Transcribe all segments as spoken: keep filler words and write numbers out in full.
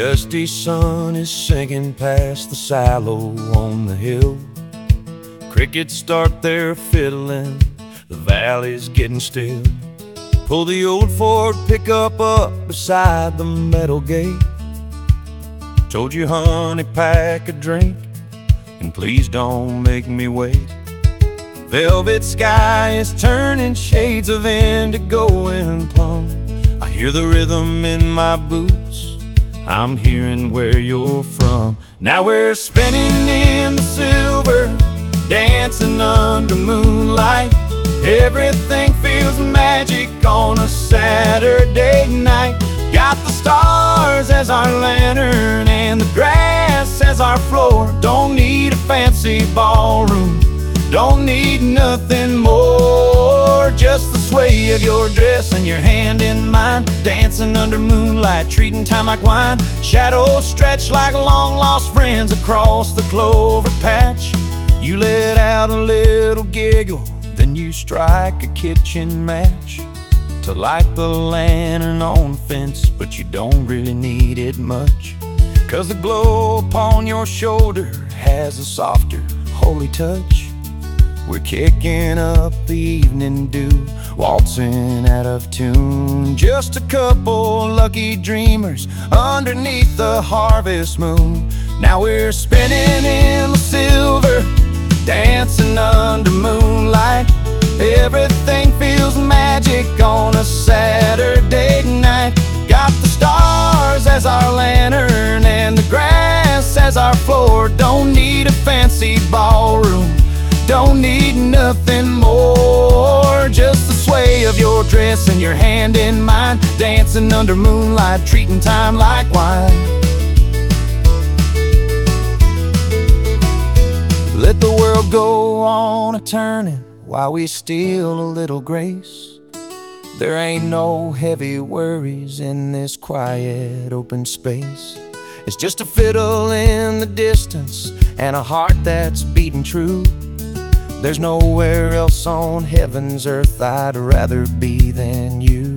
dusty sun is sinking past the silo on the hill. Crickets start their fiddling, the valley's getting still. Pull the old Ford pickup up beside the metal gate. Told you, honey, pack a drink, and please don't make me wait. Velvet sky is turning shades of indigo and plum. I hear the rhythm in my boots, I'm hearing where you're from. Now we're spinning in the silver, dancing under moonlight. Everything feels magic on a Saturday night. Got the stars as our lantern and the grass as our floor. Don't need a fancy ballroom, don't need nothing more. Just the sway of your dress and your hand in mine, dancing under moonlight, treating time like wine. Shadows stretch like long-lost friends across the clover patch. You let out a little giggle, then you strike a kitchen match to light the lantern on the fence, but you don't really need it much, 'cause the glow upon your shoulder has a softer, holy touch. We're kicking up the evening dew, waltzing out of tune. Just a couple lucky dreamers underneath the harvest moon. Now we're spinning in the silver, dancing under moonlight. Everything feels magic on a Saturday night. Got the stars as our lantern and the grass as our floor. Don't need a fancy ballroom, don't need nothing more. Just the sway of your dress and your hand in mine, dancing under moonlight, treating time like wine. Let the world go on a turning while we steal a little grace. There ain't no heavy worries in this quiet open space. It's just a fiddle in the distance and a heart that's beating true. There's nowhere else on heaven's earth I'd rather be than you.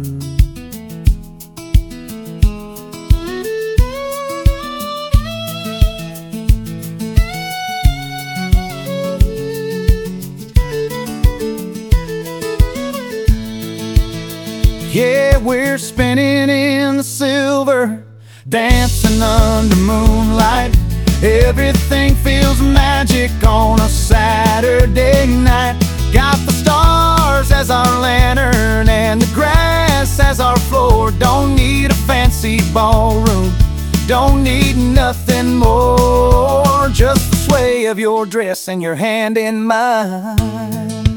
Yeah, we're spinning in the silver, dancing under moonlight. Everything feels magic on a Saturday night. Got the stars as our lantern and the grass as our floor. Don't need a fancy ballroom, don't need nothing more. Just the sway of your dress and your hand in mine.